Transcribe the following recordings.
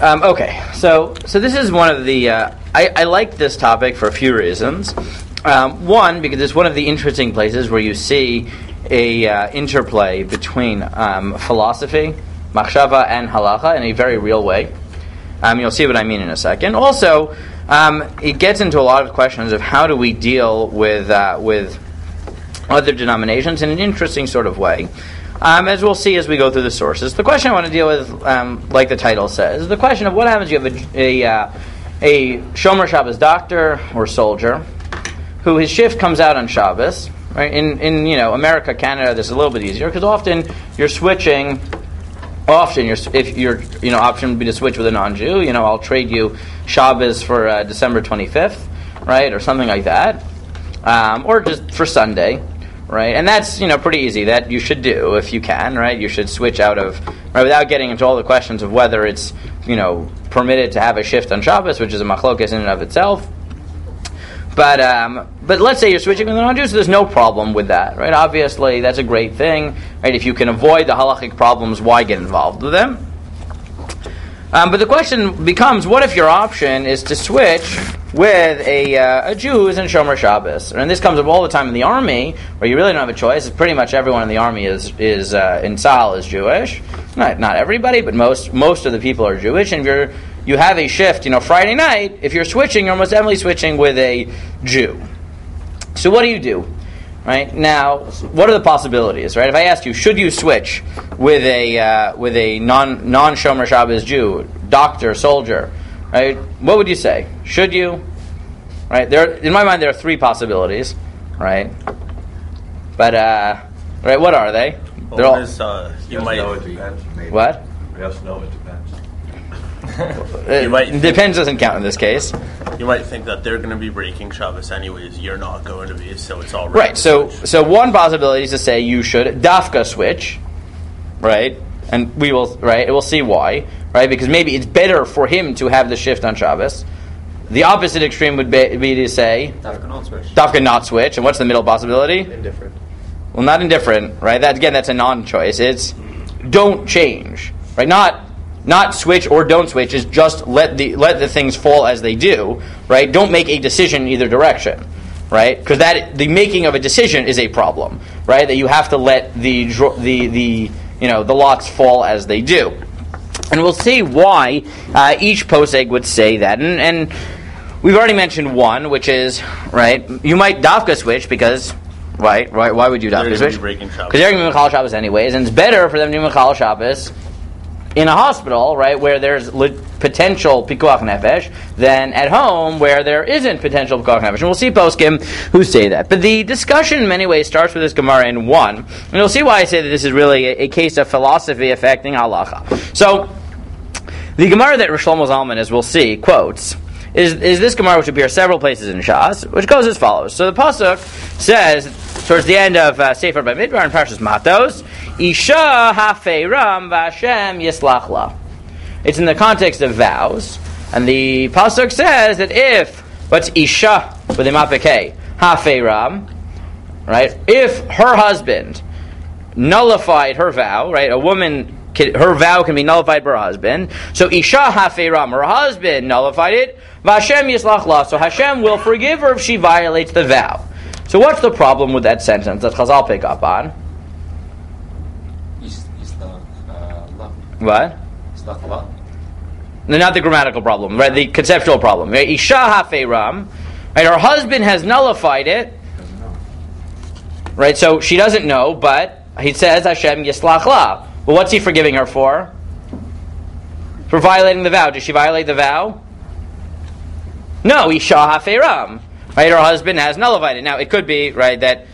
Okay, so this is one of the. I like this topic for a few reasons. One, because it's one of the interesting places where you see a interplay between philosophy, machshava, and halacha in a very real way. You'll see what I mean in a second. Also, it gets into a lot of questions of how do we deal with other denominations in an interesting sort of way. As we'll see as we go through the sources. The question I want to deal with, like the title says, the question of what happens if you have a Shomer Shabbos doctor or soldier who his shift comes out on Shabbos. Right? In America, Canada, this is a little bit easier because often you're switching. If your option would be to switch with a non-Jew, I'll trade you Shabbos for December 25th, right, or something like that, or just for Sunday. Right, and that's pretty easy. That you should do if you can. Right, you should switch out of without getting into all the questions of whether it's permitted to have a shift on Shabbos, which is a machlokes in and of itself. But let's say you're switching with the non-Jews, so there's no problem with that. Right, obviously that's a great thing. Right, if you can avoid the halachic problems, why get involved with them? But the question becomes, what if your option is to switch with a Jew who's in Shomer Shabbos? And this comes up all the time in the army, where you really don't have a choice. Pretty much everyone in the army is in Tzahal is Jewish. Not everybody, but most of the people are Jewish. And if you have a shift, Friday night, if you're switching, you're almost definitely switching with a Jew. So what do you do? Right now, what are the possibilities? Right, if I ask you, should you switch with a non-Shomer Shabbos Jew, doctor, soldier? Right, what would you say? Should you? Right, in my mind, there are three possibilities. Right, but right, what are they? Well, you might know it depends. Maybe. What? Yes, no, it depends. Depends doesn't count in this case. You might think that they're going to be breaking Shabbos anyways. You're not going to be, so it's all right. Right. So one possibility is to say you should dafka switch, right? And we will, right? We'll see why, right? Because maybe it's better for him to have the shift on Shabbos. The opposite extreme would be to say dafka not switch. And what's the middle possibility? Indifferent. Well, not indifferent, right? That's a non-choice. It's don't change, right? Not switch or don't switch is just let the things fall as they do, right? Don't make a decision in either direction, right? Because the making of a decision is a problem, right? That you have to let the lots fall as they do, and we'll see why each poseg would say that. And we've already mentioned one, which is right. You might dafka switch because. Right. Why would you dafka switch? Because they're going to be Mechal Shabbos anyways, and it's better for them to be Mechal Shabbos in a hospital, right, where there's potential pikuach nefesh, than at home where there isn't potential pikuach nefesh. And we'll see poskim who say that. But the discussion in many ways starts with this Gemara in 1. And you'll see why I say that this is really a case of philosophy affecting halacha. So, the Gemara that Rosh Shlomo Zalman, as we'll see, quotes, is this Gemara which appears several places in Shas, which goes as follows. So the Pasuk says, towards the end of Sefer Bamidbar in Parshas Matos, Isha hafeiram v'Hashem yislach la. It's in the context of vows, and the Pasuk says that if, what's Isha with a mapekei, hafeiram, right, if her husband nullified her vow, right, a woman, her vow can be nullified by her husband, so Isha hafeiram, her husband nullified it, v'Hashem yislach la, so Hashem will forgive her if she violates the vow. So what's the problem with that sentence that Chazal pick up on? What? No, not the grammatical problem, right? The conceptual problem. Right? Isha hafeiram, right? Her husband has nullified it, right? So she doesn't know, but he says Hashem yislach la. Well, what's he forgiving her for? For violating the vow. Did she violate the vow? No, Isha hafeiram. Right, her husband has nullified it. Now, it could be, right, that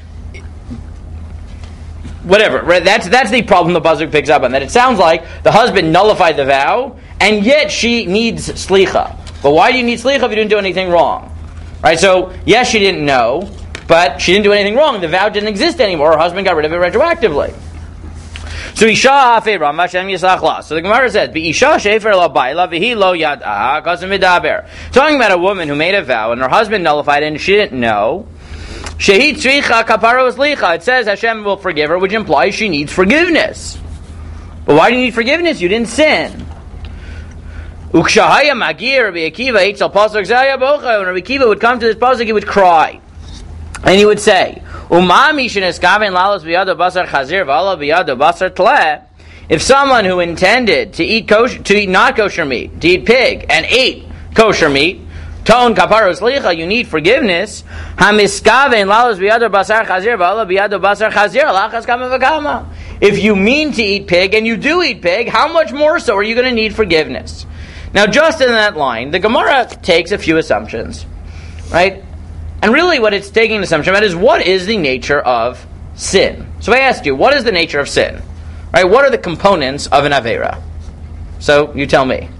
whatever, right, that's the problem the Pasuk picks up on, that it sounds like the husband nullified the vow, and yet she needs slicha. But why do you need slicha if you didn't do anything wrong? Right, so, yes, she didn't know, but she didn't do anything wrong. The vow didn't exist anymore. Her husband got rid of it retroactively. So Isha hafeiram Hashem yislach la. So the Gemara says, "Isha shefer la baila v'hi lo yad'ah kasem midaber." Talking about a woman who made a vow and her husband nullified it and she didn't know. Shehi tzricha kaparo slicha. It says Hashem will forgive her, which implies she needs forgiveness. But why do you need forgiveness? You didn't sin. Ukshahaya magir Rabbi Akiva Eitzel pasuk Zaya Bocha. When Rabbi Akiva would come to this pasuk, he would cry, and he would say, "Umami sheneskaven lalos biyado basar chazir v'alo biyado basar tleh." If someone who intended to eat not kosher meat, to eat pig, and ate kosher meat, ton kaparos licha, you need forgiveness. Hamiskaven lalos biyado basar chazir v'alo biyado basar chazir lachas kama v'kama. If you mean to eat pig and you do eat pig, how much more so are you going to need forgiveness? Now, just in that line, the Gemara takes a few assumptions, right? And really what it's taking an assumption about is, what is the nature of sin? So I asked you, what is the nature of sin? Right? What are the components of an Aveira? So you tell me.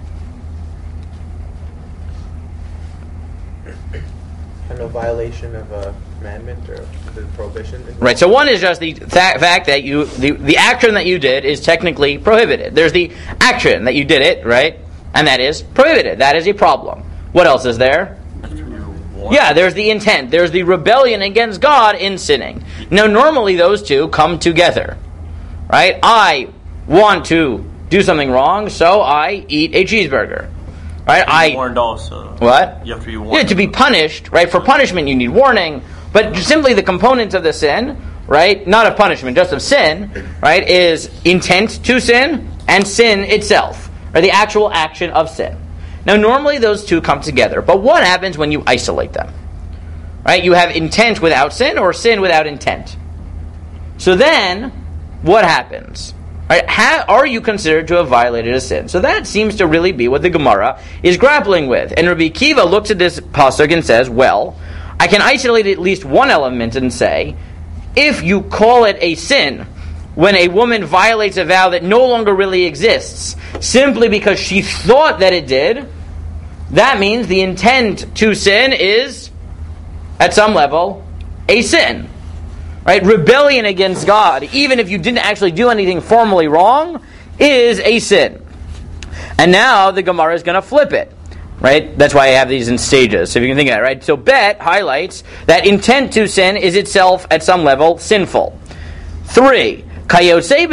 A violation of a commandment or the prohibition. Right. So one is just the fact that the action that you did is technically prohibited. There's the action that you did it, right? And that is prohibited. That is a problem. What else is there? Yeah, there's the intent. There's the rebellion against God in sinning. Now, normally those two come together, right? I want to do something wrong, so I eat a cheeseburger, right? I warned also. What? You have to be warned. Yeah, to be punished, right? For punishment, you need warning. But simply the components of the sin, right? Not of punishment, just of sin, right? Is intent to sin and sin itself, or the actual action of sin. Now, normally those two come together, but what happens when you isolate them? Right? You have intent without sin, or sin without intent. So then, what happens? Right? Are you considered to have violated a sin? So that seems to really be what the Gemara is grappling with. And Rabbi Akiva looks at this pasuk and says, well, I can isolate at least one element and say, if you call it a sin, when a woman violates a vow that no longer really exists, simply because she thought that it did, that means the intent to sin is, at some level, a sin. Right? Rebellion against God, even if you didn't actually do anything formally wrong, is a sin. And now the Gemara is going to flip it. Right? That's why I have these in stages, so if you can think of that, right? So Bet highlights that intent to sin is itself, at some level, sinful. 3. Similarly,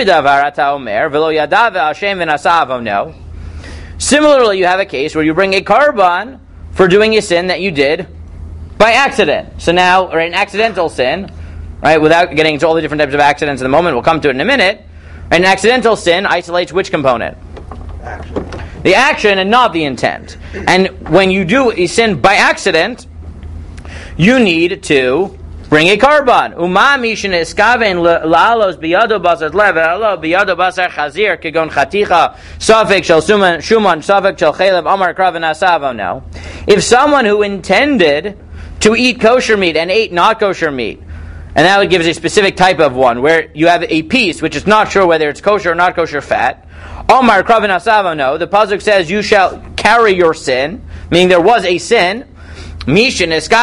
you have a case where you bring a korban for doing a sin that you did by accident. So now, or an accidental sin, right? Without getting into all the different types of accidents in the moment, we'll come to it in a minute. An accidental sin isolates which component? Action. The action and not the intent. And when you do a sin by accident, you need to bring a korban. Umami sheneskaven la'alos biyado basar lev ve'alo biyado basar chazir kegon chaticha safek shel shuman safek shel chelev amar krav v'nasav. Now, if someone who intended to eat kosher meat and ate not kosher meat, and that gives a specific type of one where you have a piece which is not sure whether it's kosher or not kosher fat. Amar krav v'nasav. No, the pasuk says you shall carry your sin, meaning there was a sin. If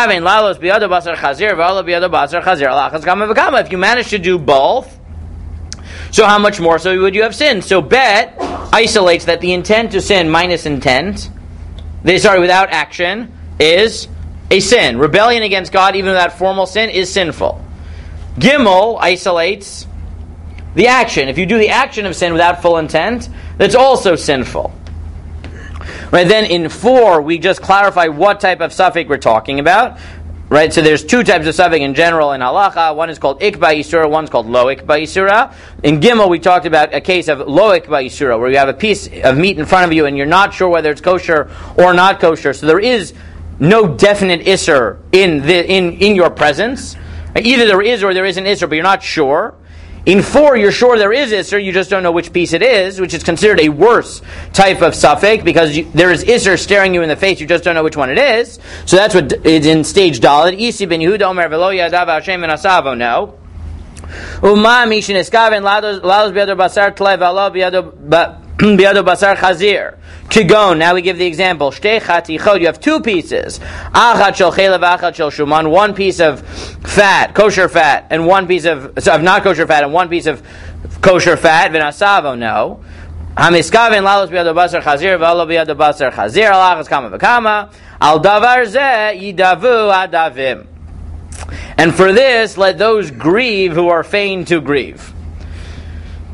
you manage to do both, so how much more so would you have sinned? So Bet isolates that the intent to sin minus intent, without action, is a sin. Rebellion against God, even without formal sin, is sinful. Gimel isolates the action. If you do the action of sin without full intent, that's also sinful. Right, then in 4, we just clarify what type of suffix we're talking about. Right, so there's two types of suffix in general in halacha. One is called ikba isura, one's called lo ikba isura. In Gimel, we talked about a case of lo ikba isura, where you have a piece of meat in front of you and you're not sure whether it's kosher or not kosher. So there is no definite isur in your presence. Either there is or there isn't isur, but you're not sure. In 4, you're sure there is Isser, you just don't know which piece it is, which is considered a worse type of suffix, because there is Isser staring you in the face, you just don't know which one it is. So that's what is in stage Dalet. Isi ben Yehuda omer velo yadav Hashem ben asavo, no. Uma mishin eskaven lados biado basar tlev alo biado basar chazir. Kigon, now we give the example. Shtei chatichot, you have two pieces. Achat shel chelev, achat shel shuman, one piece of fat, kosher fat, and one piece of not kosher fat, and one piece of kosher fat. V'nasavo, no. Hamiskaven lalos biado basar chazir, v'alo biado basar chazir, alachas kama v'kama, al davar zeh yidavu adavim. And for this, let those grieve who are fain to grieve.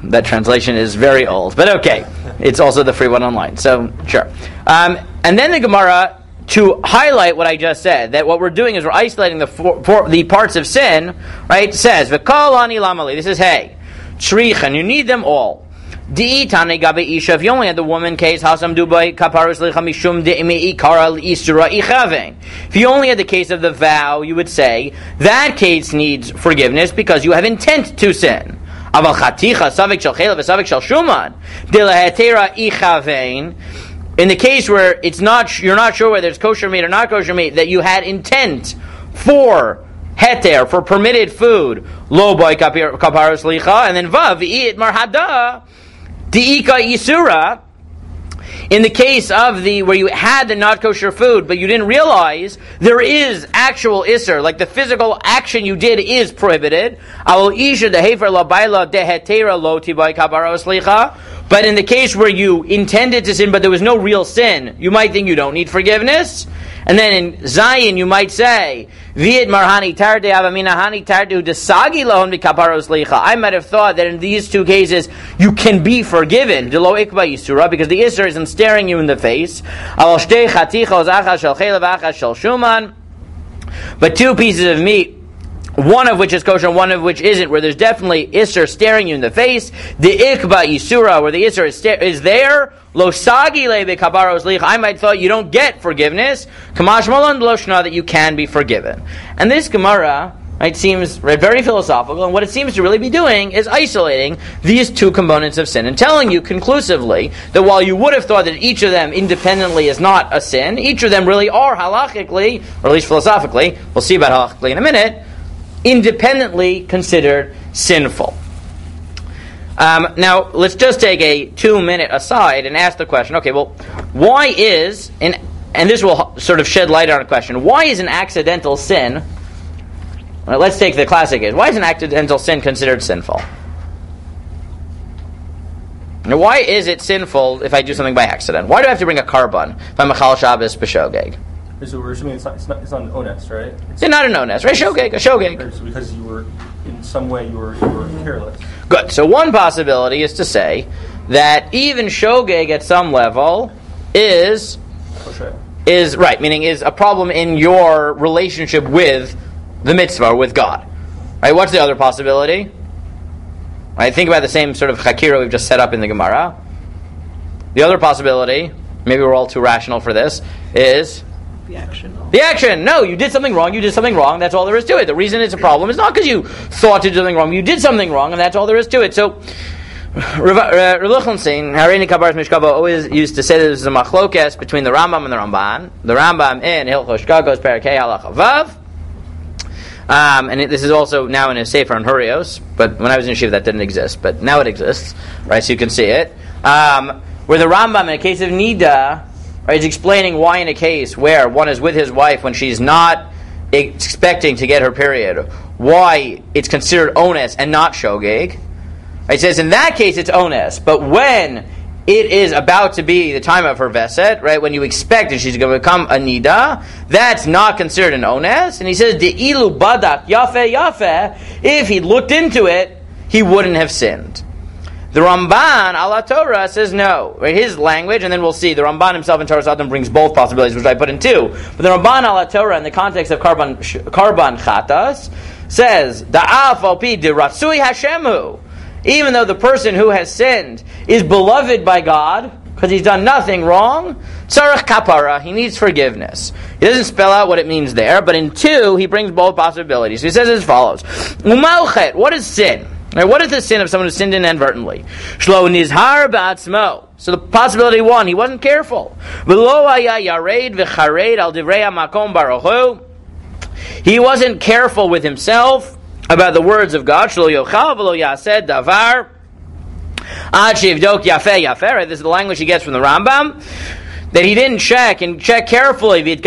That translation is very old, but okay. It's also the free one online, so sure. And then the Gemara, to highlight what I just said, that what we're doing is we're isolating the parts of sin, right? Says, V'kol ani lamali. This is hey, tzrichan. You need them all. Di'itane gabe isha. If you only had the woman case, hasam dubai kaparus licha mishum de'imi ikara isura ichavein. If you only had the case of the vow, you would say that case needs forgiveness because you have intent to sin. Aval chaticha savik shel chela v'savik shel shuman dilahetera ichavein. In the case where you're not sure whether it's kosher meat or not kosher meat, that you had intent for heter, for permitted food, lo boy kaparus licha, and then vav v'it marhada. Di'ika Isura, in the case of where you had the not kosher food, but you didn't realize there is actual Isur, like the physical action you did is prohibited. But in the case where you intended to sin, but there was no real sin, you might think you don't need forgiveness. And then in Zayin, you might say, I might have thought that in these two cases, you can be forgiven, because the Isser isn't staring you in the face. But two pieces of meat, one of which is kosher, one of which isn't, where there's definitely Isser staring you in the face. The Ikba Isura, where the Isser is there. Lo sagi lebe kabaros lich. I might thought you don't get forgiveness. Kamash malon loshna, that you can be forgiven. And this Gemara, it seems very philosophical, and what it seems to really be doing is isolating these two components of sin and telling you conclusively that while you would have thought that each of them independently is not a sin, each of them really are halachically, or at least philosophically, we'll see about halachically in a minute, independently considered sinful. Now, let's just take a 2-minute aside and ask the question, okay, well, why is, and this will sort of shed light on a question, why is an accidental sin, well, let's take the classic case, why is an accidental sin considered sinful? Now, why is it sinful if I do something by accident? Why do I have to bring a carbon if I'm a Chal Shabbos b'shogeg? So we're assuming it's not an ones, right? It's not an ones, right? Shogeg, a shogeg. So because you were, in some way, you were careless. Good. So one possibility is to say that even shogeg at some level is right, meaning is a problem in your relationship with the mitzvah, or with God. Right? What's the other possibility? Right, think about the same sort of chakira we've just set up in the Gemara. The other possibility, maybe we're all too rational for this, is the action. The action. No, you did something wrong. You did something wrong. That's all there is to it. The reason it's a problem is not because you thought to do something wrong. You did something wrong, and that's all there is to it. So, Rav Lichtenstein, Hareini Kabaras Mishkaba, always used to say that there's a machlokes between the Rambam and the Ramban. The Rambam in Hilchos Shkagos Perakei Halacha Vav. And this is also now in a Sefer on Hurios, but when I was in Yeshiva that didn't exist, but now it exists, right? So you can see it. Where the Rambam, in a case of Nida, right, is explaining why in a case where one is with his wife when she's not expecting to get her period, why it's considered ones and not shogeg. It says in that case it's ones, but when it is about to be the time of her veset, right, when you expect and she's going to become a nida, that's not considered an ones. And he says, De'ilu badak yafe yafe, if he looked into it, he wouldn't have sinned. The Ramban, ala Torah, says no. Right? His language, and then we'll see, the Ramban himself in Torah Sodom brings both possibilities, which I put in two. But the Ramban, ala Torah, in the context of karban chatas, says, Da'af al pi de ratsui hashemu. Even though the person who has sinned is beloved by God, because he's done nothing wrong, tzarech kapara, he needs forgiveness. He doesn't spell out what it means there, but in two, he brings both possibilities. He says as follows, Umalchet, what is sin? Now, what is the sin of someone who sinned inadvertently? Shlo nizhar ba'atzmo. So the possibility one, he wasn't careful. V'lo haya yared v'chared al divrei hamakom baruch hu. He wasn't careful with himself about the words of God. Shlo yochal v'lo yased davar. Ad shivdok yafeh yafeh. This is the language he gets from the Rambam. That he didn't check carefully. And he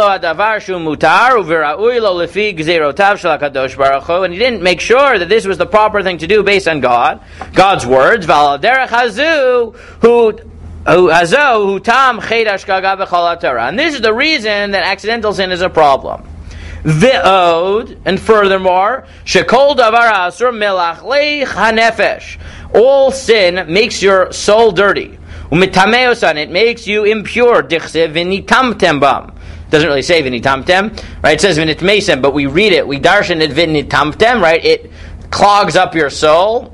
didn't make sure that this was the proper thing to do based on God's words. And this is the reason that accidental sin is a problem. Ve'od, and furthermore, shekol davar asur melachlech hanefesh. All sin makes your soul dirty. Umitameosan, it makes you impure. Dichse v'nitamtem bam. Doesn't really say v'nitamtem, right? It says v'nitmesem, but we read it, we darshan it v'nitamtem, right? It clogs up your soul.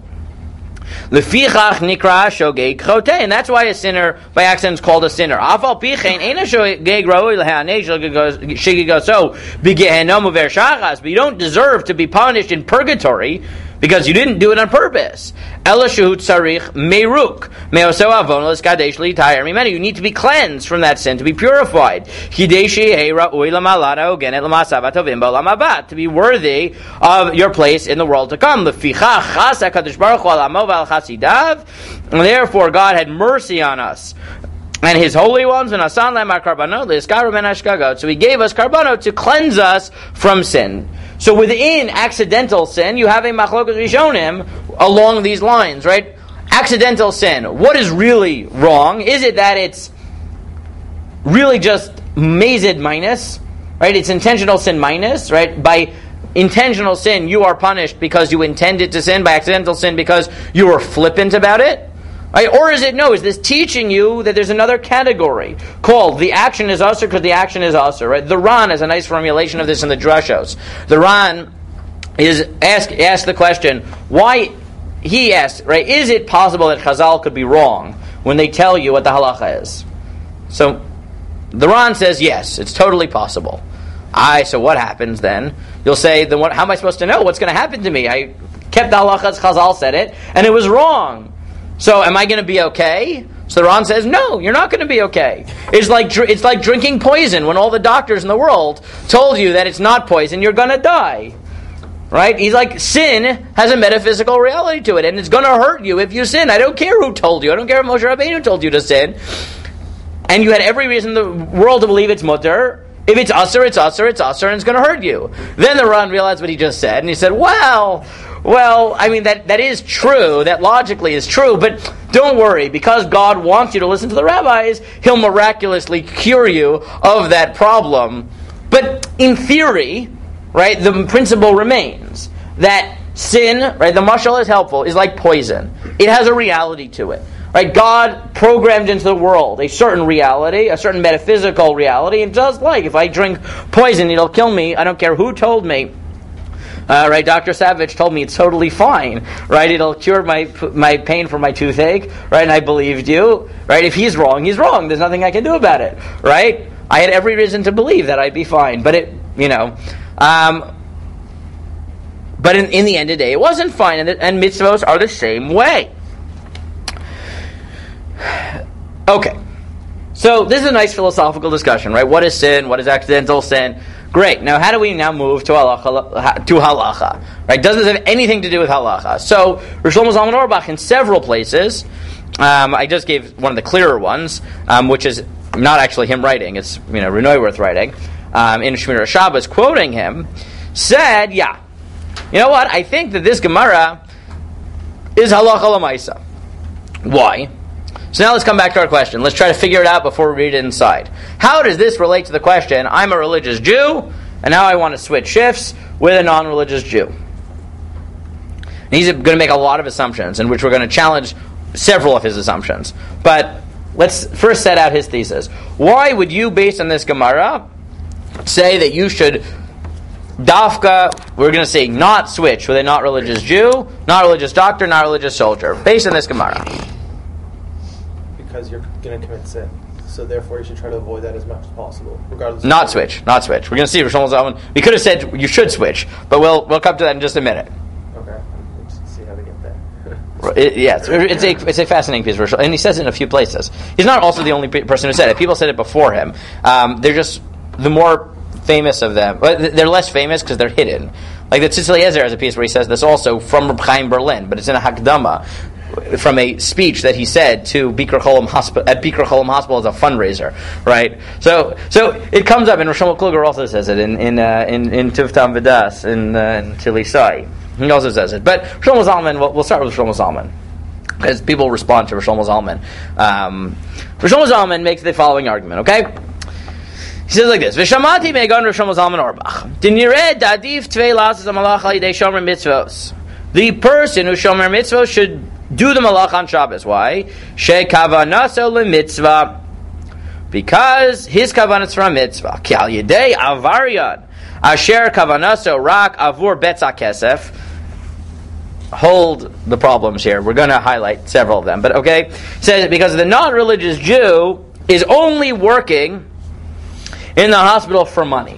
Lefichach nikra shogeg chote, and that's why a sinner by accident is called a sinner. Afal pichein ain't a shogeg roi lehanei shigigoso b'gehenom uver shachas, but you don't deserve to be punished in purgatory because you didn't do it on purpose. Ela shehut sarich meiruk meoso avon leskadesh litayir mimenu. You need to be cleansed from that sin, to be purified. Hideshi heira ui lamalada ogenet lamasavat ovimbo lamabat, to be worthy of your place in the world to come. Lefichach chas hakadosh baruch hu alamo v'al chasidav, and therefore God had mercy on us and His holy ones, and asan lemar karbanot leiskaru ben hashkagot. So He gave us karbanot to cleanse us from sin. So within accidental sin, you have a machlokas rishonim along these lines, right? Accidental sin. What is really wrong? Is it that it's really just mazid minus, right? It's intentional sin minus, right? By intentional sin, you are punished because you intended to sin. By accidental sin, because you were flippant about it. Right? Or is it, no, is this teaching you that there's another category called the action is usher because the action is usher, right? The Ran is a nice formulation of this in the Drushos. The Ran is asked the question, why, he asked, right, is it possible that Chazal could be wrong when they tell you what the halacha is? So, the Ran says, yes, it's totally possible. So what happens then? You'll say, then how am I supposed to know what's going to happen to me? I kept the halacha as Chazal said it, and it was wrong. So am I going to be okay? So the Ran says, no, you're not going to be okay. It's like drinking poison when all the doctors in the world told you that it's not poison, you're going to die. Right? He's like, sin has a metaphysical reality to it, and it's going to hurt you if you sin. I don't care who told you. I don't care if Moshe Rabbeinu told you to sin. And you had every reason in the world to believe it's mutter. If it's usher, it's usher, it's usher, and it's going to hurt you. Then the Ran realized what he just said, and he said, well, I mean, that is true, that logically is true, but don't worry, because God wants you to listen to the rabbis, He'll miraculously cure you of that problem. But in theory, right, the principle remains that sin, right, the mashal is helpful, is like poison. It has a reality to it. Right, God programmed into the world a certain reality, a certain metaphysical reality, and just like if I drink poison, it'll kill me. I don't care who told me. Right, Dr. Savage told me it's totally fine. Right, it'll cure my pain from my toothache. Right, and I believed you. Right, if he's wrong, he's wrong. There's nothing I can do about it. Right, I had every reason to believe that I'd be fine, but it, but in the end of the day, it wasn't fine, and mitzvos are the same way. Okay, so this is a nice philosophical discussion, right? What is sin? What is accidental sin? Great. Now, how do we now move to halacha? Right? Does this have anything to do with halacha? So, Rosh Shlomo Zalman Auerbach in several places, I just gave one of the clearer ones, which is not actually him writing. It's Reb Neuwirth writing in Shmiras Shabbos, quoting him, said, "Yeah, you know what? I think that this Gemara is halacha l'maisa. Why?" So now let's come back to our question. Let's try to figure it out before we read it inside. How does this relate to the question, I'm a religious Jew, and now I want to switch shifts with a non-religious Jew? And he's going to make a lot of assumptions, in which we're going to challenge several of his assumptions. But let's first set out his thesis. Why would you, based on this Gemara, say that you should dafka, we're going to say not switch with a not religious Jew, not religious doctor, not religious soldier, based on this Gemara? Because you're going to commit sin. So therefore you should try to avoid that as much as possible, regardless of... Not switch. We're going to see Rosh Shlomo Zalman. We could have said you should switch, but we'll come to that in just a minute. Okay. Let's see how they get there. It's a fascinating piece, and he says it in a few places. He's not also the only person who said it. People said it before him. They're just the more famous of them. They're less famous because they're hidden. Like the Tzitz Eliezer has a piece where he says this also from Reb Chaim Berlin, but it's in a Hakdama from a speech that he said to Bikur Cholam Hospital at Bikur Cholam Hospital as a fundraiser, right? So it comes up, and Rosh Shlomo Kluger also says it in Tivtam V'das in Tilisai. He also says it. But Rosh Shlomo Zalman, we'll start with Rosh Shlomo Zalman, because people respond to Rosh Shlomo Zalman. Rosh Shlomo Zalman makes the following argument, okay? He says like this: V'shamati me'gan Rosh Zalman Auerbach. D'nired da'adif tvei lasas ha'malach al yidei shomer mitzvos. The person who shomer mitzvos should do the malach on Shabbos. Why? She'kavanaso le'mitzvah. Because his kavanah is for a mitzvah. Ki al yidei avariyan asher kavanaso rak avur betza kesef. Hold the problems here. We're going to highlight several of them. But okay, it says because the non-religious Jew is only working in the hospital for money.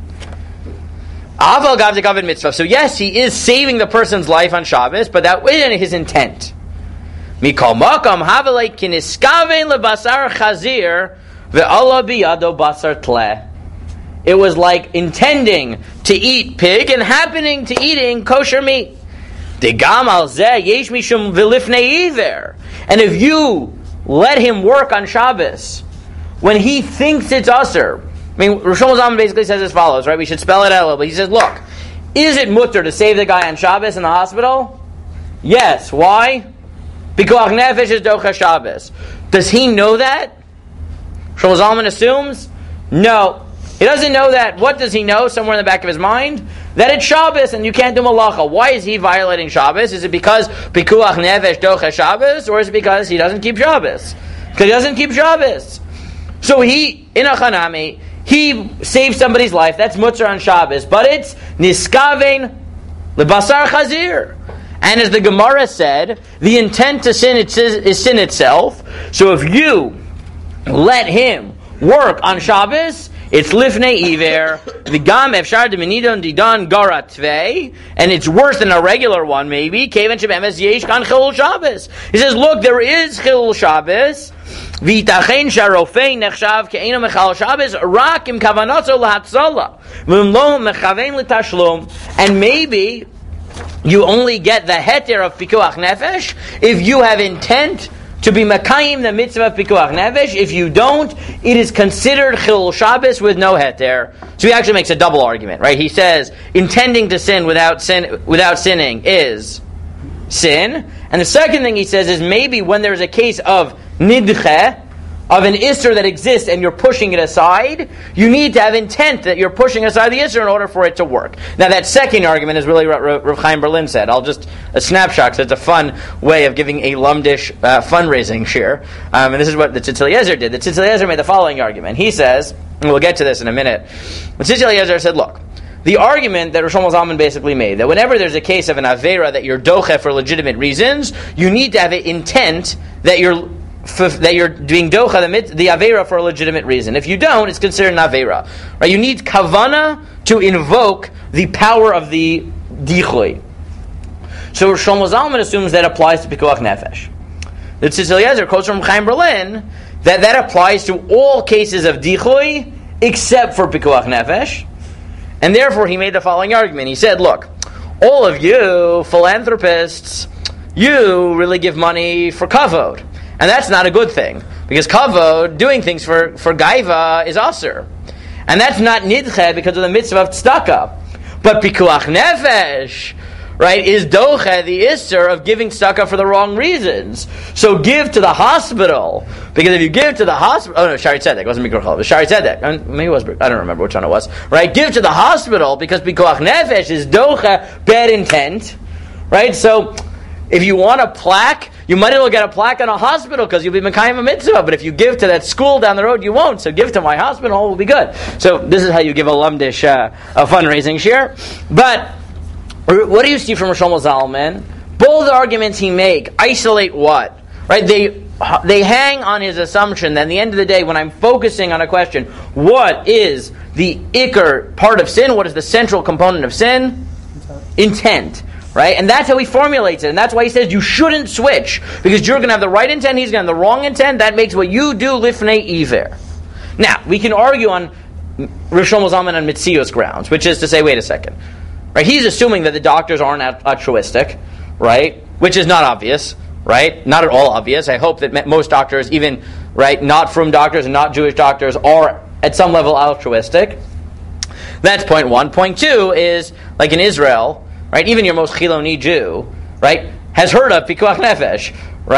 So yes, he is saving the person's life on Shabbos, but that isn't his intent. It was like intending to eat pig and happening to eating kosher meat. And if you let him work on Shabbos when he thinks it's usher, I mean, Rosh Zalman basically says as follows, right? We should spell it out a little bit. He says, look, is it mutter to save the guy on Shabbos in the hospital? Yes. Why? Pikuach nefesh is docha Shabbos. Does he know that? Rosh Zalman assumes? No. He doesn't know that. What does he know somewhere in the back of his mind? That it's Shabbos and you can't do malacha. Why is he violating Shabbos? Is it because Pikuach nefesh docha Shabbos? Or is it because he doesn't keep Shabbos? Because he doesn't keep Shabbos. So he, in a chanami, he saved somebody's life. That's mutzar on Shabbos. But it's niskavein lebasar chazir. And as the Gemara said, the intent to sin is sin itself. So if you let him work on Shabbos, it's lifnei iver, v'gam efshar d'menidon didan gara tvei, and it's worse than a regular one maybe. Kevan shebemes yesh kan chilul Shabbos. He says, look, there is chilul Shabbos. V'itachen sharofei nechshav ke'eno mechal Shabbos rak im kavanotzo lahatzala v'imlo mechavein l'tashlum. And maybe you only get the heter of pikuach nefesh if you have intent to be makayim the mitzvah of pikuach nefesh. If you don't, it is considered chilul Shabbos with no heter. So he actually makes a double argument, right? He says intending to sin without sinning is sin, and the second thing he says is maybe when there is a case of nidche, of an isser that exists and you're pushing it aside, you need to have intent that you're pushing aside the isser in order for it to work. Now that second argument is really what Rav Chaim Berlin said. I'll just, a snapshot, because it's a fun way of giving a lumdish fundraising share. And this is what the Tzitz Eliezer did. The Tzitz Eliezer made the following argument. He says, and we'll get to this in a minute, the Tzitz Eliezer said, look, the argument that Rosh Zalman basically made, that whenever there's a case of an Avera that you're doche for legitimate reasons, you need to have an intent that you're doing docha the avera for a legitimate reason. If you don't, it's considered an avera. Right? You need kavana to invoke the power of the dichui. So Shlomo Zalman assumes that applies to pikuach nefesh. The Tzitz Eliezer quotes from Chaim Berlin that applies to all cases of dichui except for pikuach nefesh, and therefore he made the following argument. He said, "Look, all of you philanthropists, you really give money for kavod." And that's not a good thing, because kavod, doing things for gaiva, is aser. And that's not nidche because of the mitzvah of tzedakah. But pikuach nefesh, right, is doche, the isser of giving tzedakah for the wrong reasons. So give to the hospital, because if you give to the hospital, oh no, Shari Tzedek, it wasn't Mikra Chalav, it was Shari Tzedek, maybe it was, I don't remember which one it was, right, give to the hospital, because pikuach nefesh is doche, bad intent, right, so if you want a plaque, you might as well get a plaque in a hospital because you'll be Mekayim a mitzvah. But if you give to that school down the road, you won't. So give to my hospital, it will be good. So this is how you give a lumdish a fundraising share. But what do you see from Shlomo Zalman? Both arguments he make isolate what? Right? They hang on his assumption that at the end of the day, when I'm focusing on a question, what is the ikar part of sin? What is the central component of sin? Intent. Right? And that's how he formulates it. And that's why he says you shouldn't switch. Because you're going to have the right intent, he's going to have the wrong intent. That makes what you do lifnei iver. Now, we can argue on Rav Shlomo Zalman on Mitzios grounds, which is to say, wait a second. Right? He's assuming that the doctors aren't altruistic, right? Which is not obvious, right? Not at all obvious. I hope that most doctors, even right, not frum doctors and not Jewish doctors, are at some level altruistic. That's point one. Point two is, like in Israel, right, even your most chiloni Jew, right, has heard of pikuach nefesh, right?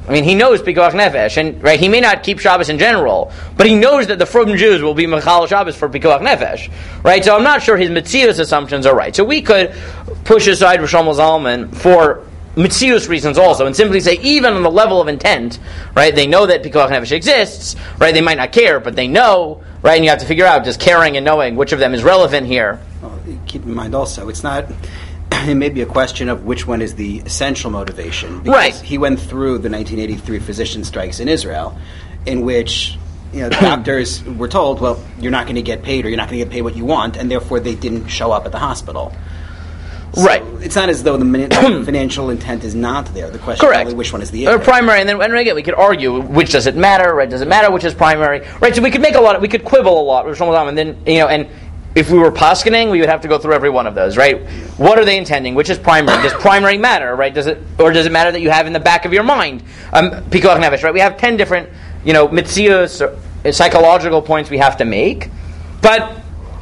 I mean, he knows Pikuach Nefesh, and right, he may not keep Shabbos in general, but he knows that the frum Jews will be Mechal Shabbos for Pikuach Nefesh, right? So I'm not sure his Metzius assumptions are right. So we could push aside Rosh Zalman for Metzius reasons also, and simply say, even on the level of intent, right, they know that Pikuach Nefesh exists, right, they might not care, but they know, right, and you have to figure out, just caring and knowing which of them is relevant here. Well, keep in mind also, it's not, it may be a question of which one is the essential motivation. Because right. He went through the 1983 physician strikes in Israel, in which the doctors were told, well, you're not going to get paid, or you're not going to get paid what you want, and therefore they didn't show up at the hospital. So right. It's not as though the financial intent is not there. The question Correct. is only which one is the primary, and then again we could argue which does it matter, right? Does it matter which is primary, right? So we could make we could quibble a lot with Shlomo Zalman, and then and if we were poskening, we would have to go through every one of those, right? What are they intending? Which is primary? Does primary matter, right? Does it matter that you have in the back of your mind Pikuach Nefesh, right? We have 10 different mitzios, psychological points we have to make, but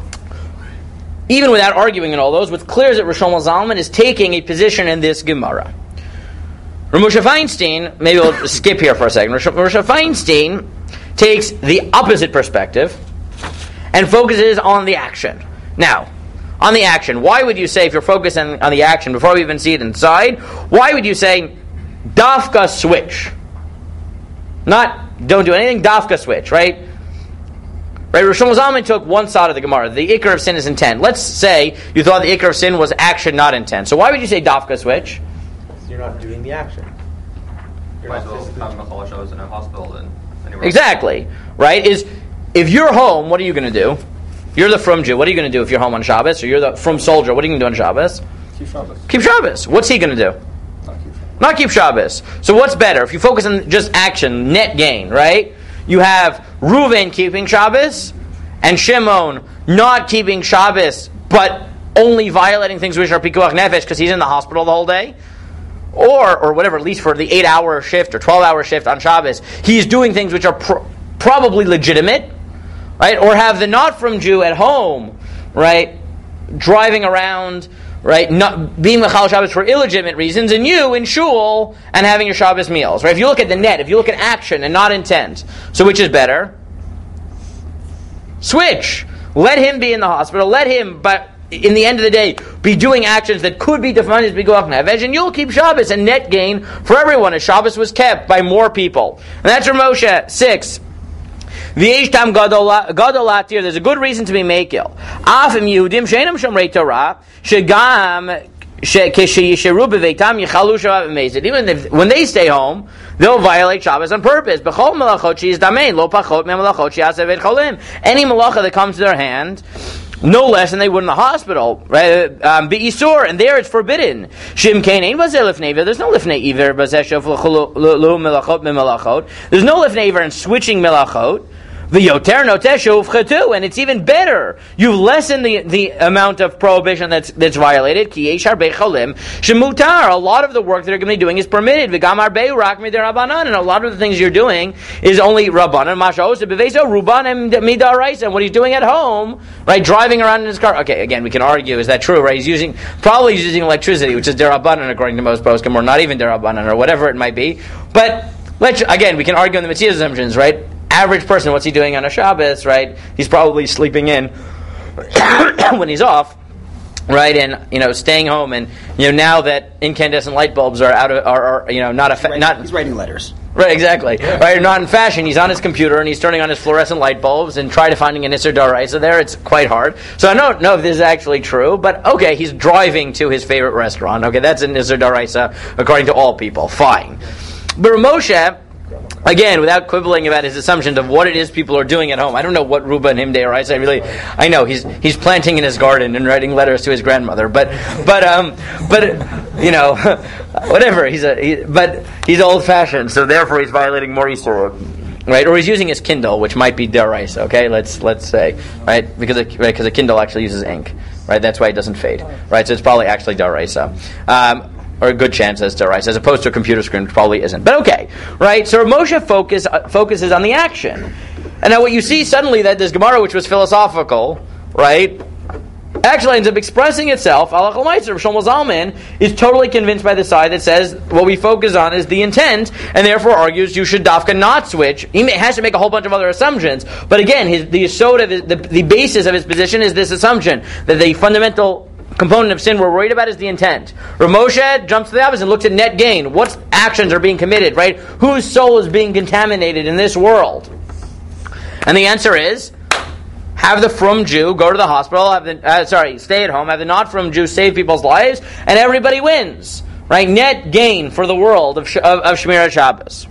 even without arguing in all those, what's clear is that Rosh Zalman is taking a position in this Gemara. Rav Moshe Feinstein, maybe we'll skip here for a second. Rav Moshe Feinstein takes the opposite perspective and focuses on the action. Now, on the action, why would you say, if you're focusing on the action, before we even see it inside, why would you say, dafka switch? Not, don't do anything, dafka switch, right? Right, Rosh Zalman took one side of the Gemara. The ikar of sin is intent. Let's say you thought the ikar of sin was action, not intent. So why would you say dafka switch? You're not doing the action. You're Might as not well physically- have Mechal Shabbos in a hospital than anywhere. Exactly. Right? If you're home, what are you going to do? You're the frum Jew. What are you going to do if you're home on Shabbos? Or you're the frum soldier. What are you going to do on Shabbos? Keep Shabbos. Keep Shabbos. What's he going to do? Not keep Shabbos. Not keep Shabbos. So what's better? If you focus on just action, net gain, right? You have Reuven keeping Shabbos and Shimon not keeping Shabbos, but only violating things which are Pikuach Nefesh because he's in the hospital the whole day. Or whatever, at least for the 8-hour shift or 12-hour shift on Shabbos, he's doing things which are probably legitimate, right? Or have the not from Jew at home, right? Driving around, right? Not being Mechal Shabbos for illegitimate reasons, and you in shul and having your Shabbos meals, right? If you look at the net, if you look at action and not intent, so which is better? Switch. Let him be in the hospital. Let him, but in the end of the day, be doing actions that could be defined as Pikuach Nefesh, and you'll keep Shabbos, and net gain for everyone, as Shabbos was kept by more people. And that's Rav Moshe 6. V'yesh tam gadol latir. There's a good reason to be mekil. Afim Yehudim sheinam shomrei Torah shegam kesheyisheru b'veitam yichalu Shabbat v'mezid. Even when they stay home, they'll violate Shabbos on purpose. B'chol melachot she'is damein lo pachot me'melachot she'aseh v'et cholim. Any malacha that comes to their hand, no less than they would in the hospital, right? Be'isur, and there it's forbidden. Shim kain ein bazeh lifnei iver. There's no lifnei iver bazeh shof lo melachot me'melachot. There's no lifnei iver in switching melachot. V'yoter noteh shuvchatu, and it's even better. You've lessened the amount of prohibition that's violated. Ki yesh harbei cholim shemutar. A lot of the work that you're going to be doing is permitted. V'gam harbei rak midirabanan, and a lot of the things you're doing is only rabbanan. Masha'os beveso ruban and midaraisa. And what he's doing at home, right, driving around in his car. Okay, again, we can argue, is that true? Right, he's using electricity, which is derabanan according to most poskim, or not even derabanan, or whatever it might be. But we can argue on the mitzvah assumptions, right? Average person, what's he doing on a Shabbos, right? He's probably sleeping in when he's off, right? And staying home, and now that incandescent light bulbs are out of, are not he's writing letters. Right, exactly. Yeah. Right, not in fashion. He's on his computer and he's turning on his fluorescent light bulbs and trying to finding an Isser D'Oraisa there. It's quite hard. So I don't know if this is actually true, but okay, he's driving to his favorite restaurant. Okay, that's an Isser D'Oraisa according to all people. Fine. But Moshe, again, without quibbling about his assumptions of what it is people are doing at home, I don't know what Ruba and Himdei are. I know he's planting in his garden and writing letters to his grandmother, but whatever. He's old fashioned, so therefore he's violating more Easter, right? Or he's using his Kindle, which might be deraisa. Okay, let's say, right, because a Kindle actually uses ink, right? That's why it doesn't fade, right? So it's probably actually deraisa. Or a good chance as deraisa, as opposed to a computer screen, which probably isn't. But okay, right? So Moshe focuses on the action. And now what you see suddenly, that this Gemara, which was philosophical, right? actually ends up expressing itself. Alach l'maisa, Rav Shlomo Zalman is totally convinced by the side that says what we focus on is the intent, and therefore argues you should dafka not switch. He has to make a whole bunch of other assumptions, but again, the basis of his position is this assumption that the fundamental component of sin we're worried about is the intent. Rav Moshe jumps to the opposite and looks at net gain. What actions are being committed, right? Whose soul is being contaminated in this world? And the answer is, have the frum Jew go to the hospital, stay at home, have the not frum Jew save people's lives, and everybody wins. Right? Net gain for the world of Shemiras Shabbos.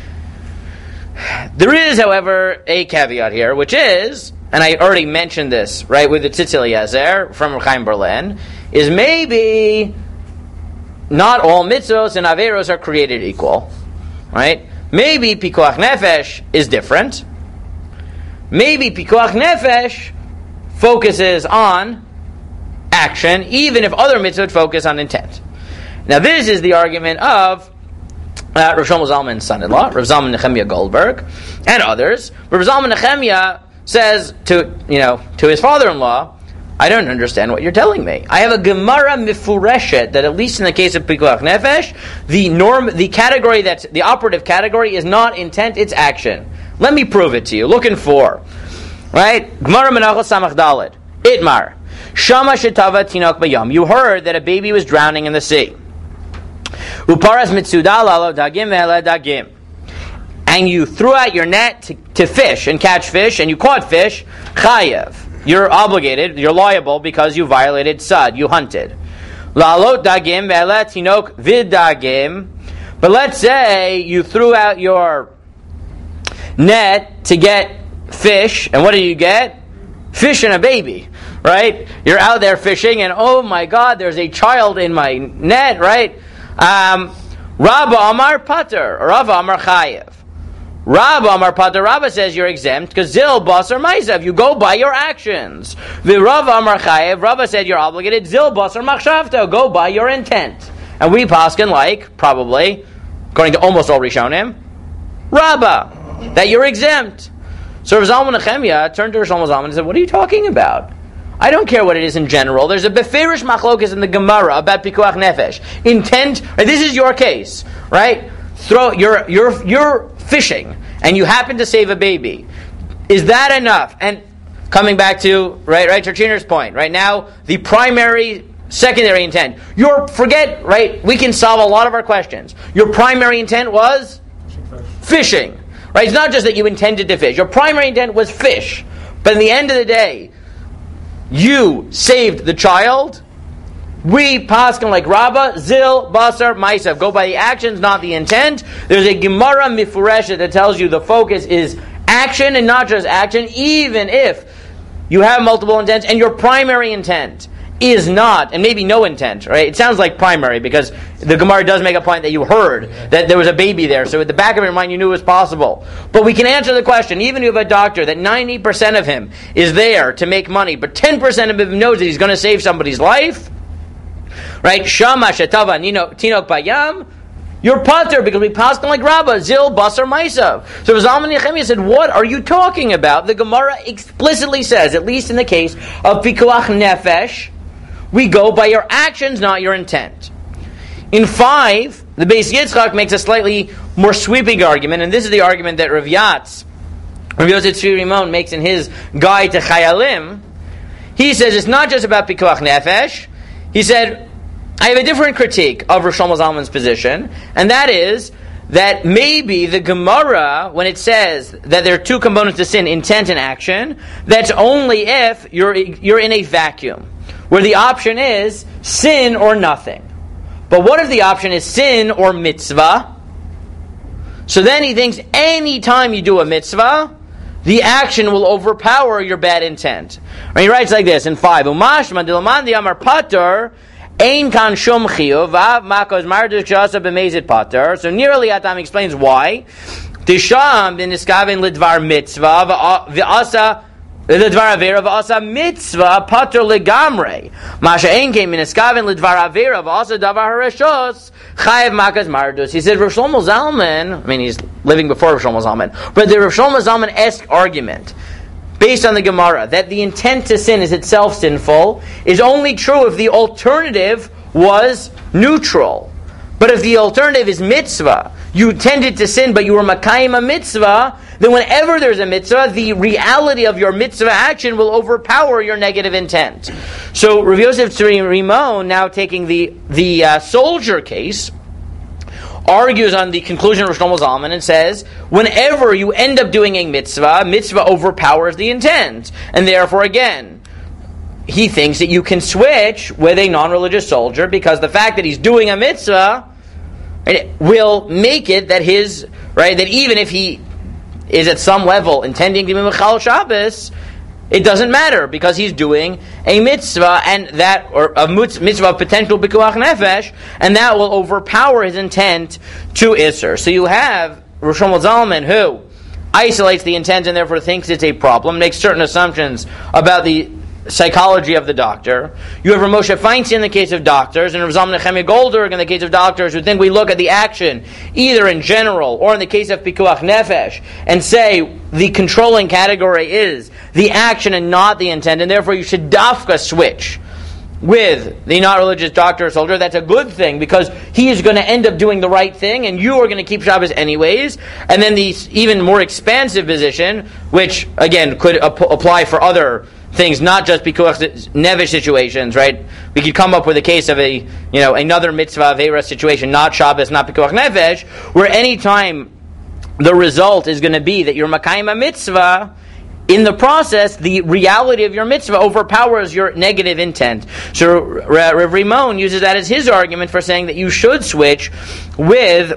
There is, however, a caveat here, which is, and I already mentioned this, right, with the Tzitz Eliezer from Chaim Berlin, is maybe not all mitzvos and averos are created equal. Right? Maybe Pikuach Nefesh is different. Maybe Pikuach Nefesh focuses on action, even if other mitzvot focus on intent. Now this is the argument of Rav Shlomo Zalman's son-in-law, Rav Zalman Nechemia Goldberg, and others. Rav Zalman Nechemia says to his father-in-law, I don't understand what you're telling me. I have a Gemara Mifureshet that at least in the case of Pikuach Nefesh, the category that's the operative category is not intent, it's action. Let me prove it to you. Looking for, right? Gemara Menachos Samach Daled. Itmar. Shama Shetava Tinok Bayam. You heard that a baby was drowning in the sea. Uparas Mitsuda Lalo Dagim Vele Dagim. And you threw out your net to fish and catch fish, and you caught fish. Chayev. You're obligated, you're liable because you violated Sad. You hunted. Lalo Dagim Vele Tinok Vidagim. But let's say you threw out your net to get fish, and what do you get? Fish and a baby, right? You're out there fishing, and oh my God, there's a child in my net, right? Rabba Amar Pater, or Rava Amar Chayev. Rabba Amar Pater, Rabba says you're exempt because Zil Basar Maisav, you go by your actions. The Rava Amar Chayev, Rabba said you're obligated. Zil Basar Machshavta, go by your intent. And we paskin like, probably, according to almost all Rishonim, Rabba, that you're exempt. So Rav Zalman Nechemia turned to Rav Shlomo Zalman and said, what are you talking about? I don't care what it is in general. There's a beferish machlokas in the Gemara about Pikuach Nefesh. Intent, right? This is your case, right? You're fishing, and you happen to save a baby. Is that enough? And coming back to, right, Terchiner's point, right now, the primary, secondary intent. Right, we can solve a lot of our questions. Your primary intent was fishing. Right? It's not just that you intended to fish. Your primary intent was fish. But in the end of the day, you saved the child. We paskin like Rabba, Zil, Basar, Maisav. Go by the actions, not the intent. There's a Gemara Mifureshet that tells you the focus is action and not just action, even if you have multiple intents and your primary intent is not, and maybe no intent, right? It sounds like primary because the Gemara does make a point that you heard that there was a baby there, so at the back of your mind you knew it was possible. But we can answer the question, even if you have a doctor that 90% of him is there to make money, but 10% of him knows that he's going to save somebody's life, right? Shama Shetava Tinok Bayam, you're pater because we passed like Rabba, Zil, Basar, Maisav. So Zalman Nechemia said, what are you talking about? The Gemara explicitly says, at least in the case of Pikuach Nefesh, we go by your actions, not your intent. In 5, the Beis Yitzchak makes a slightly more sweeping argument, and this is the argument that Rav Yosef Tzvi Rimon makes in his guide to Chayalim. He says it's not just about Pikuach Nefesh. He said, I have a different critique of Rav Shlomo Zalman's position, and that is that maybe the Gemara, when it says that there are two components to sin, intent and action, that's only if you're in a vacuum, where the option is sin or nothing. But what if the option is sin or mitzvah? So then he thinks any time you do a mitzvah, the action will overpower your bad intent. And he writes like this in 5. Umashma dilamandi amar pater ein kan shum chiyuv vav makos mardus kshasa b'mezit pater. So nearly Atam explains why. Tisham b'niskaven lidvar mitzvah v'asa L'dvar avera v'asa mitzvah pater legamrei. Masha ein came b'niskaven lidvar avera v'asa davar hareshos chayev makas mardus. He said Rav Shlomo Zalman, I mean he's living before Rav Shlomo Zalman, but the Rav Shlomo Zalman-esque argument based on the Gemara, that the intent to sin is itself sinful, is only true if the alternative was neutral. But if the alternative is mitzvah, you tended to sin, but you were makayim a mitzvah, then whenever there's a mitzvah, the reality of your mitzvah action will overpower your negative intent. So Rav Yosef Tzvi Rimon, now taking the soldier case, argues on the conclusion of Shlomo Zalman and says, whenever you end up doing a mitzvah overpowers the intent. And therefore, again, he thinks that you can switch with a non-religious soldier because the fact that he's doing a mitzvah will make it that that even if he is at some level intending to be Mechal Shabbos, it doesn't matter because he's doing a mitzvah or a mitzvah of potential Pikuach Nefesh, and that will overpower his intent to Isser. So you have Rosh Shlomo Zalman who isolates the intent and therefore thinks it's a problem, makes certain assumptions about the psychology of the doctor. You have Rav Moshe Feinstein in the case of doctors, and Rav Zalman Nechemia Goldberg in the case of doctors who think we look at the action either in general or in the case of Pikuach Nefesh and say the controlling category is the action and not the intent, and therefore you should dafka switch with the not-religious doctor or soldier. That's a good thing because he is going to end up doing the right thing and you are going to keep Shabbos anyways. And then the even more expansive position, which again could apply for other things, not just Pikuach Nefesh situations, right? We could come up with a case of another mitzvah Aveira situation, not Shabbos, not Pikuach Nefesh, where any time the result is going to be that you're Makayim a mitzvah, in the process, the reality of your mitzvah overpowers your negative intent. So Rav Rimon uses that as his argument for saying that you should switch with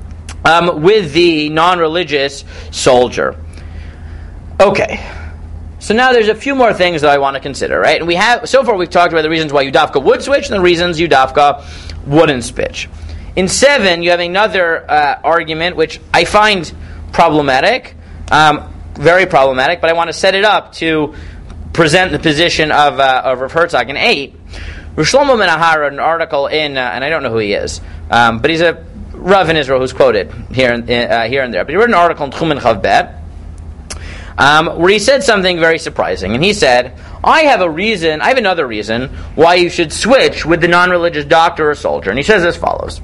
the non-religious soldier. Okay. So now there's a few more things that I want to consider, right? And so far we've talked about the reasons why you dafka would switch and the reasons you dafka wouldn't switch. In 7, you have another argument which I find problematic, very problematic, but I want to set it up to present the position of Rav Herzog. In 8, Rav Shlomo Menahar wrote an article in, and I don't know who he is, but he's a Rav in Israel who's quoted here and there. But he wrote an article in Tchumen Chav Bet, where he said something very surprising. And he said, I have another reason why you should switch with the non-religious doctor or soldier. And he says as follows.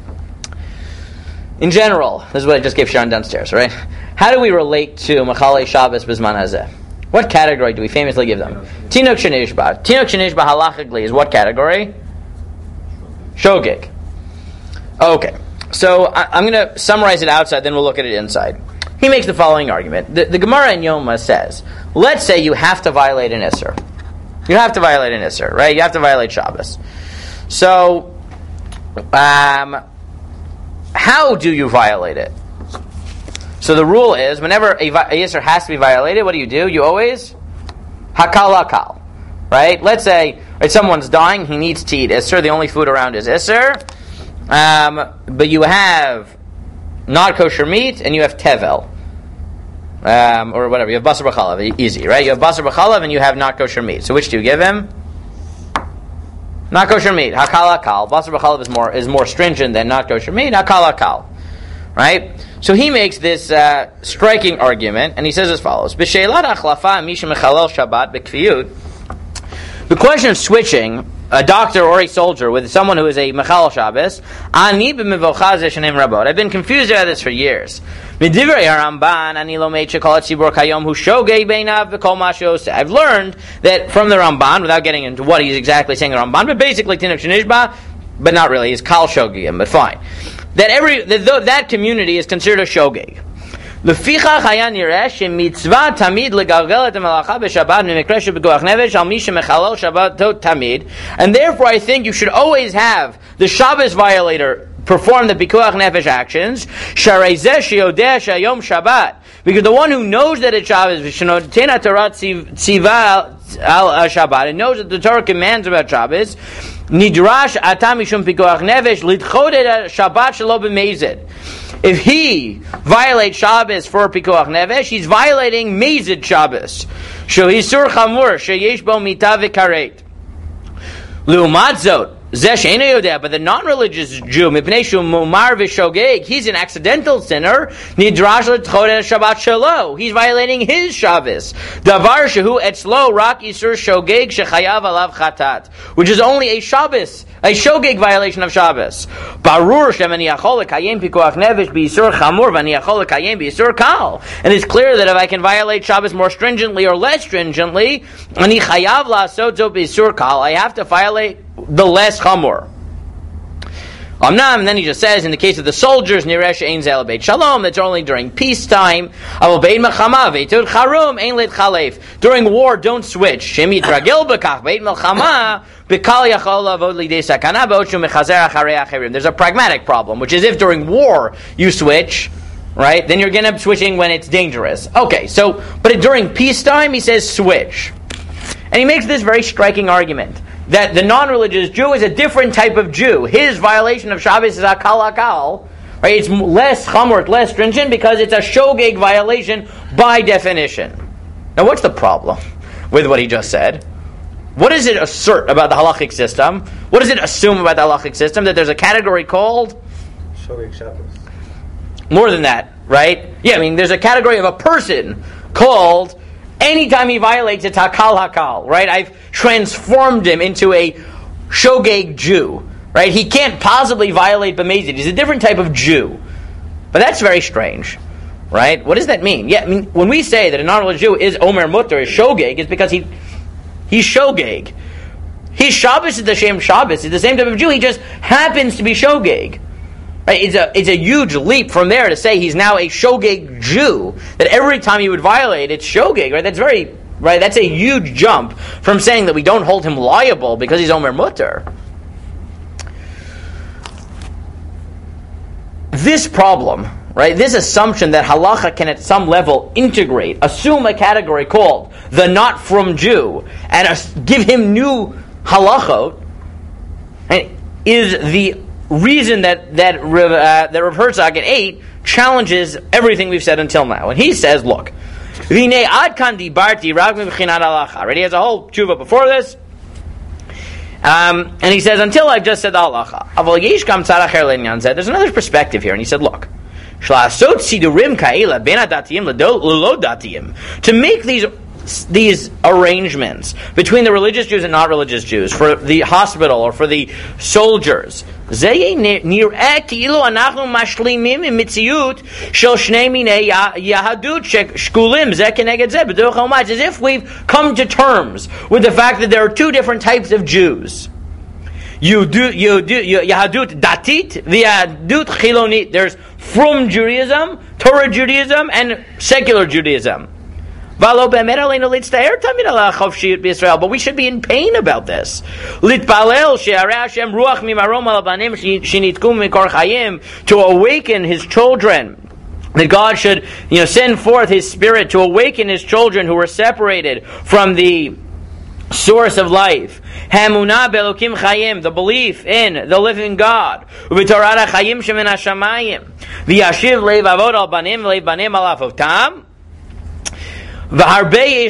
In general, this is what I just gave Sharon downstairs, right? How do we relate to Mechalei Shabbos B'zman Hazeh? What category do we famously give them? Tinok Shenishba. Tinok Shenishba halachically is what category? Shogeg. Okay. So I'm going to summarize it outside, then we'll look at it inside. He makes the following argument. The Gemara in Yoma says, let's say you have to violate an Isser. You have to violate an Isser, right? You have to violate Shabbos. So, how do you violate it? So the rule is, whenever a Isser has to be violated, what do? You always hakal hakal, right? Let's say someone's dying, he needs to eat Isser, the only food around is Isser, but you have not kosher meat, and you have tevel, or whatever. You have basar b'chalav, easy, right? You have basar b'chalav, and you have not kosher meat. So which do you give him? Not kosher meat, hakal hakal. Basar b'chalav is more stringent than not kosher meat, hakal hakal, right? So he makes this striking argument, and he says as follows: B'she'elat achlafa misha mechalel Shabbat b'kfiyut. The question of switching a doctor or a soldier with someone who is a Mechal Shabbos, ani b'mevochaz shenem rabot. I've been confused about this for years. Midivrei Haramban ani lo meid shekol hatzibur kayom hu shogeg beinav v'kol ma she'oseh. I've learned that from the Ramban, without getting into what he's exactly saying in the Ramban, but basically Tinok Shenishba, but not really, he's Kal Shogegim, but fine. That community is considered a Shogeg. Lefichach haya nireh shemitzvah tamid legalgal et hamalacha b'Shabbat mimikra shebekuach nefesh al mi shemechalel Shabbatot tamid. And therefore, I think you should always have the Shabbos violator perform the Pikuach Nefesh actions. Sharei zeh sheyodeh sheyom Shabbat, because the one who knows that it's Shabbos, v'shenotena Torah tziva al Shabbat, and knows that the Torah commands about Shabbos, nidrash atam mishum Pikuach Nefesh lidchod et Shabbat shelo b'meized. If he violates Shabbos for Pikuach Nefesh, he's violating Mezid Shabbos. Shehisur chamur sheyesh bo mita v'karet. L'umat zot, but the non-religious Jew, he's an accidental sinner. He's violating his Shabbos. Which is only a Shabbos, a shogeg violation of Shabbos. And it's clear that if I can violate Shabbos more stringently or less stringently, I have to violate the less chamor. And then he just says, in the case of the soldiers, niresh ein zel beit shalom, that's only during peacetime. During war, don't switch. There's a pragmatic problem, which is if during war you switch, right, then you're going to be switching when it's dangerous. Okay, so, but during peacetime, he says switch. And he makes this very striking argument, that the non-religious Jew is a different type of Jew. His violation of Shabbos is akal akal, right? It's less chamor, less stringent, because it's a shogeg violation by definition. Now, what's the problem with what he just said? What does it assert about the halachic system? What does it assume about the halachic system? That there's a category called shogeg Shabbos. More than that, right? Yeah, I mean, there's a category of a person called, anytime he violates, it's hakal hakal, right? I've transformed him into a shogeg Jew, right? He can't possibly violate b'mezid. He's a different type of Jew. But that's very strange, right? What does that mean? Yeah, I mean, when we say that a non-religious Jew is omer mutter, is shogeg, it's because he's shogeg. His Shabbos is the same Shabbos. He's the same type of Jew. He just happens to be shogeg. Right? It's a huge leap from there to say he's now a shogeg Jew, that every time he would violate, it's shogeg, right? That's a huge jump from saying that we don't hold him liable because he's omer mutter. This problem, right? This assumption that halacha can at some level assume a category called the not from Jew, and give him new halachot, right, is the reason that Rav Herzog at 8 challenges everything we've said until now. And he says, look, Already he has a whole tshuva before this. And he says, until I've just said the halacha. There's another perspective here. And he said, look, to make these arrangements between the religious Jews and not religious Jews, for the hospital or for the soldiers, it's as if we've come to terms with the fact that there are two different types of Jews. Yahadut datit, v'yahadut chilonit. There's from Judaism, Torah Judaism, and secular Judaism. But we should be in pain about this. To awaken His children. That God should, send forth His Spirit to awaken His children who were separated from the source of life. The belief in the living God. And I'm worried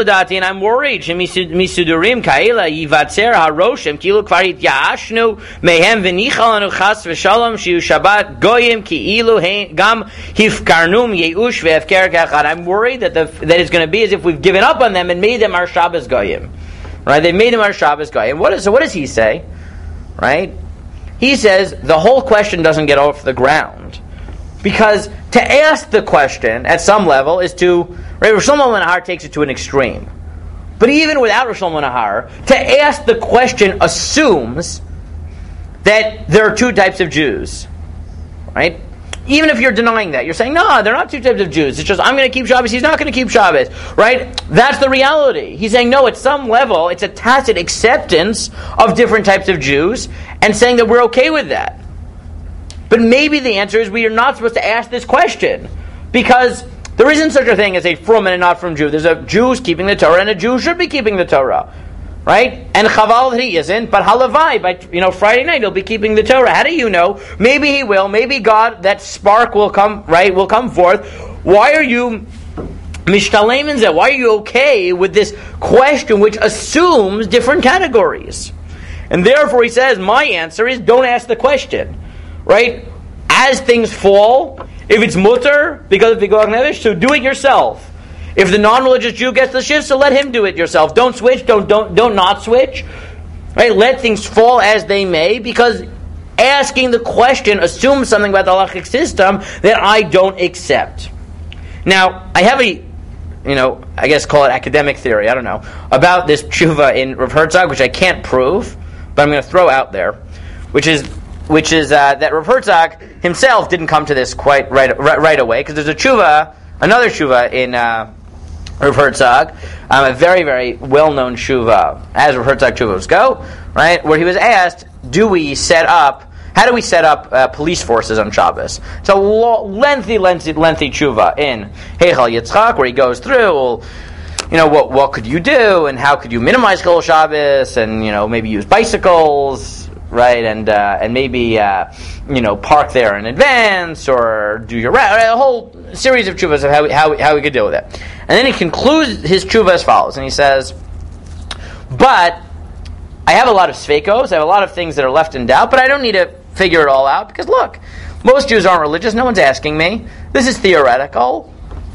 misudurim kaila yivatzer haroshem kilu kvar hityaashnu mehem v'nichal chas v'shalom shiu Shabbat goyim ki'ilu gam hifkarnum yeush ve'efker kachad. I'm worried that it's going to be as if we've given up on them and made them our Shabbos goyim. Right? They made them our Shabbos goyim. What does he say? Right? He says the whole question doesn't get off the ground. Because to ask the question at some level is to, right, Rosh Shlomo Nahar takes it to an extreme. But even without Rosh Shlomo Nahar, to ask the question assumes that there are two types of Jews. Right? Even if you're denying that, you're saying, no, they're not two types of Jews. It's just, I'm going to keep Shabbos, he's not going to keep Shabbos. Right? That's the reality. He's saying, no, at some level, it's a tacit acceptance of different types of Jews, and saying that we're okay with that. But maybe the answer is we are not supposed to ask this question, because there isn't such a thing as a from and a not from Jew. There's a Jew who's keeping the Torah, and a Jew who should be keeping the Torah, right? And chaval that he isn't, but halavai, by Friday night he'll be keeping the Torah. How do you know? Maybe he will. Maybe God, that spark will come. Right? Will come forth. Why are you mishtalem in that? Why are you okay with this question, which assumes different categories? And therefore he says, my answer is don't ask the question. Right? As things fall, if it's mutter, because of pikuach nefesh, so do it yourself. If the non-religious Jew gets the shift, so let him do it yourself. Don't switch, don't not switch. Right? Let things fall as they may, because asking the question assumes something about the halachic system that I don't accept. Now, I have I guess call it academic theory, I don't know, about this tshuva in Rav Herzog, which I can't prove, but I'm going to throw out there, which is that Rav Herzog himself didn't come to this quite right away, because there's another tshuva in Rav Herzog, a very, very well-known tshuva, as Rav Herzog tshuvas go, right, where he was asked, how do we set up police forces on Shabbos? It's a lengthy tshuva in Heichal Yitzchak, where he goes through, what could you do, and how could you minimize Chilul Shabbos, and maybe use bicycles, right, and maybe park there in advance, or do your a whole series of tshuvas of how we could deal with it. And then he concludes his tshuva as follows, and he says, but I have a lot of sveikos, I have a lot of things that are left in doubt, but I don't need to figure it all out, because look, most Jews aren't religious, no one's asking me, this is theoretical.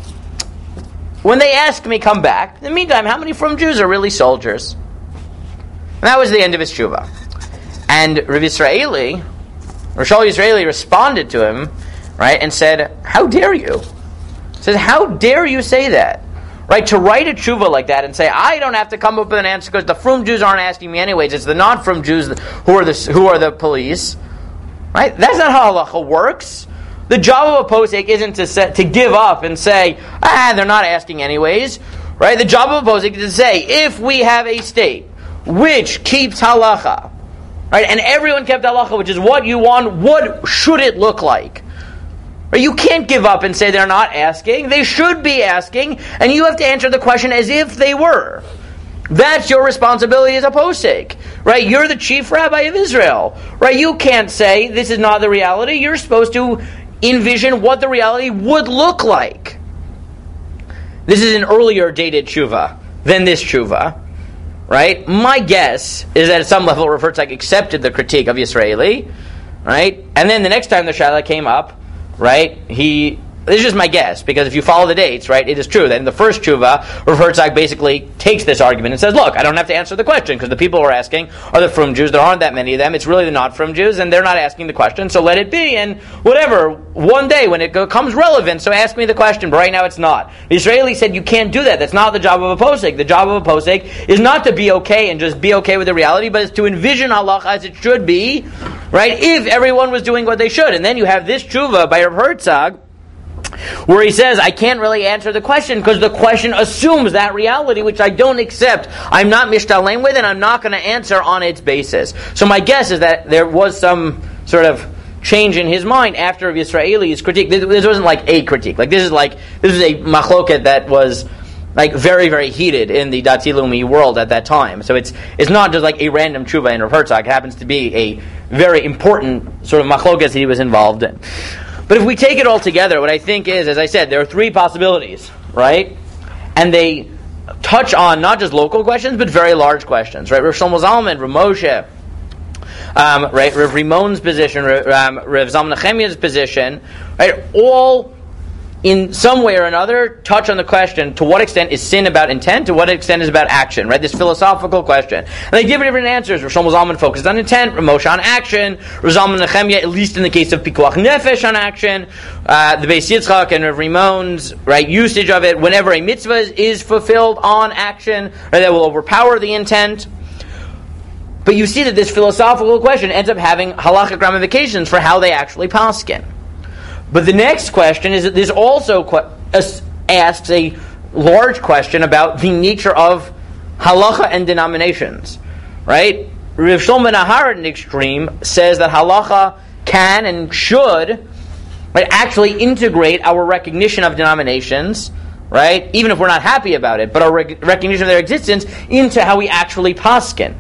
When they ask me, come back. In the meantime, how many from Jews are really soldiers? And that was the end of his tshuva. And Rav Yisraeli, Roshal Yisraeli responded to him, right, and said, how dare you? He says, how dare you say that? Right, to write a tshuva like that and say, I don't have to come up with an answer because the frum Jews aren't asking me anyways. It's the non-frum Jews who are the police. Right? That's not how halacha works. The job of a posek isn't to give up and say, they're not asking anyways. Right? The job of a posek is to say, if we have a state which keeps halacha, right, and everyone kept halacha, which is what you want, what should it look like? You can't give up and say they're not asking. They should be asking, and you have to answer the question as if they were. That's your responsibility as a posek, right? You're the chief rabbi of Israel, right? You can't say this is not the reality. You're supposed to envision what the reality would look like. This is an earlier dated tshuva than this tshuva, right? My guess is that at some level Rav Herzog accepted the critique of Yisraeli, right? And then the next time the shaila came up, right, this is just my guess, because if you follow the dates, right, it is true that in the first tshuva, Rav Herzog basically takes this argument and says, look, I don't have to answer the question, because the people who are asking are the frum Jews. There aren't that many of them. It's really the not frum Jews, and they're not asking the question, so let it be, and whatever, one day when it becomes relevant, so ask me the question, but right now it's not. The Israeli said you can't do that. That's not the job of a posek. The job of a posek is not to be okay and just be okay with the reality, but it's to envision halacha as it should be, right, if everyone was doing what they should. And then you have this tshuva by Rav Herzog, where he says, I can't really answer the question because the question assumes that reality, which I don't accept. I'm not mishtalem with, and I'm not going to answer on its basis. So my guess is that there was some sort of change in his mind after Yisraeli's critique. This wasn't like a critique. This is a machloket that was like very, very heated in the Dati Leumi world at that time. So it's not just like a random tshuva in Rav Herzog. It happens to be a very important sort of machloket that he was involved in. But if we take it all together, what I think is, as I said, there are three possibilities, right? And they touch on not just local questions, but very large questions, right? Rav Shlomo Zalman, Rav Moshe, right? Rav Rimon's position, Rav Zalman Nechemiah's position, right? All in some way or another touch on the question, to what extent is sin about intent, to what extent is about action, right? This philosophical question. And they give different answers. Rav Shlomo Zalman focused on intent, Rav Moshe on action, Rav Zalman Nechemiah, at least in the case of pikuach nefesh, on action, the Beis Yitzchak and Rav Rimon's, right, usage of it whenever a mitzvah is fulfilled on action, right, that will overpower the intent. But you see that this philosophical question ends up having halachic ramifications for how they actually paskin. But the next question is that this also asks a large question about the nature of halacha and denominations, right? Rav Shlomo Nahar, at an extreme, says that halacha can and should, right, actually integrate our recognition of denominations, right, even if we're not happy about it, but our recognition of their existence into how we actually paskin.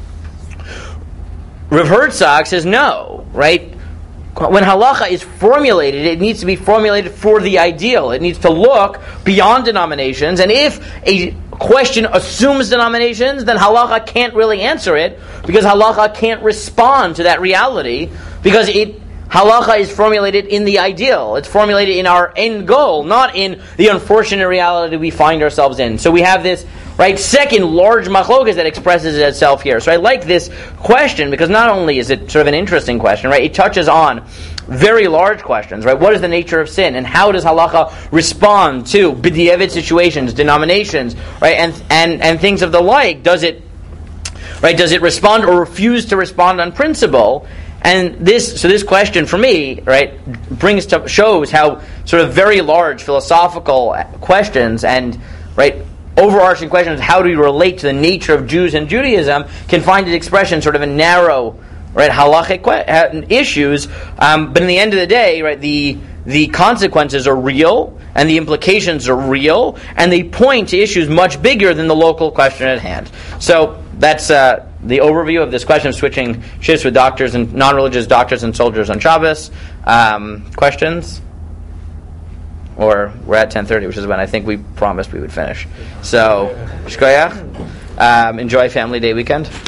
Rav Herzog says no, right? When halacha is formulated, it needs to be formulated for the ideal. It needs to look beyond denominations. And if a question assumes denominations, then halacha can't really answer it, because halacha can't respond to that reality, because halacha is formulated in the ideal. It's formulated in our end goal, not in the unfortunate reality we find ourselves in. So we have this, right, second large machlokas that expresses itself here. So I like this question because not only is it sort of an interesting question, right, it touches on very large questions, right? What is the nature of sin, and how does halacha respond to b'diavad situations, denominations, right, and things of the like? Does it respond or refuse to respond on principle? And this question for me, right, shows how sort of very large philosophical questions and, right, overarching questions, how do you relate to the nature of Jews and Judaism, can find its expression sort of in narrow, right, halachic issues. But in the end of the day, right, the consequences are real and the implications are real, and they point to issues much bigger than the local question at hand. So that's the overview of this question of switching shifts with doctors and non-religious doctors and soldiers on Shabbos. Questions? Or we're at 10:30, which is when I think we promised we would finish. So, shkoyach. Enjoy Family Day weekend.